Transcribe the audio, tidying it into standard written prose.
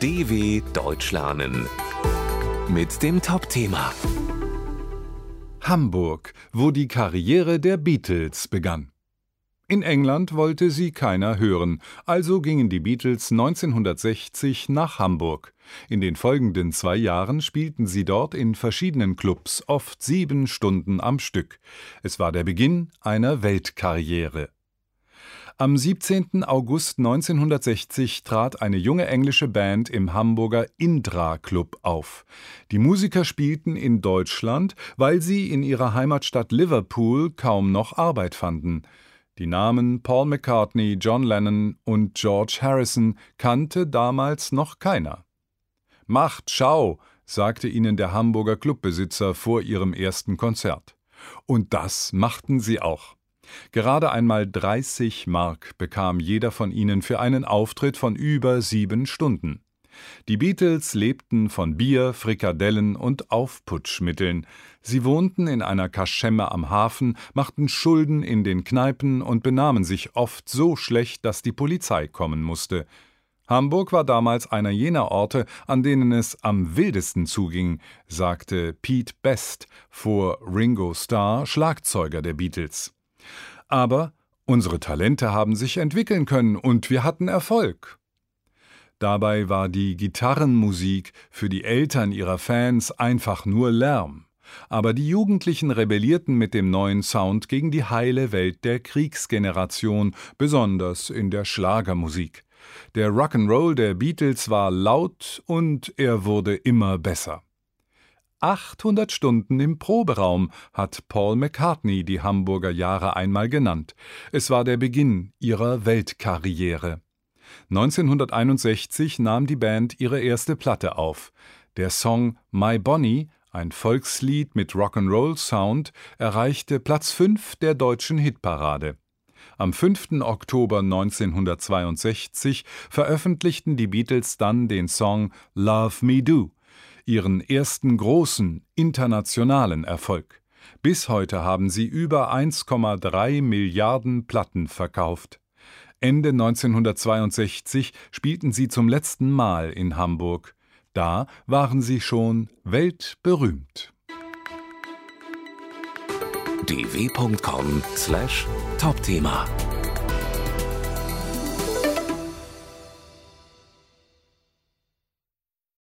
DW Deutsch lernen mit dem Top-Thema Hamburg, wo die Karriere der Beatles begann. In England wollte sie keiner hören, also gingen die Beatles 1960 nach Hamburg. In den folgenden 2 Jahren spielten sie dort in verschiedenen Clubs, oft 7 Stunden am Stück. Es war der Beginn einer Weltkarriere. Am 17. August 1960 trat eine junge englische Band im Hamburger Indra Club auf. Die Musiker spielten in Deutschland, weil sie in ihrer Heimatstadt Liverpool kaum noch Arbeit fanden. Die Namen Paul McCartney, John Lennon und George Harrison kannte damals noch keiner. »Macht Schau«, sagte ihnen der Hamburger Clubbesitzer vor ihrem ersten Konzert. Und das machten sie auch. Gerade einmal 30 Mark bekam jeder von ihnen für einen Auftritt von über 7 Stunden. Die Beatles lebten von Bier, Frikadellen und Aufputschmitteln. Sie wohnten in einer Kaschemme am Hafen, machten Schulden in den Kneipen und benahmen sich oft so schlecht, dass die Polizei kommen musste. Hamburg war damals einer jener Orte, an denen es am wildesten zuging, sagte Pete Best vor Ringo Starr, Schlagzeuger der Beatles. Aber unsere Talente haben sich entwickeln können und wir hatten Erfolg. Dabei war die Gitarrenmusik für die Eltern ihrer Fans einfach nur Lärm. Aber die Jugendlichen rebellierten mit dem neuen Sound gegen die heile Welt der Kriegsgeneration, besonders in der Schlagermusik. Der Rock'n'Roll der Beatles war laut und er wurde immer besser. 800 Stunden im Proberaum hat Paul McCartney die Hamburger Jahre einmal genannt. Es war der Beginn ihrer Weltkarriere. 1961 nahm die Band ihre erste Platte auf. Der Song My Bonnie, ein Volkslied mit Rock'n'Roll-Sound, erreichte Platz 5 der deutschen Hitparade. Am 5. Oktober 1962 veröffentlichten die Beatles dann den Song Love Me Do, ihren ersten großen internationalen Erfolg. Bis heute haben sie über 1,3 Milliarden Platten verkauft. Ende 1962 spielten sie zum letzten Mal in Hamburg. Da waren sie schon weltberühmt. dw.com/Topthema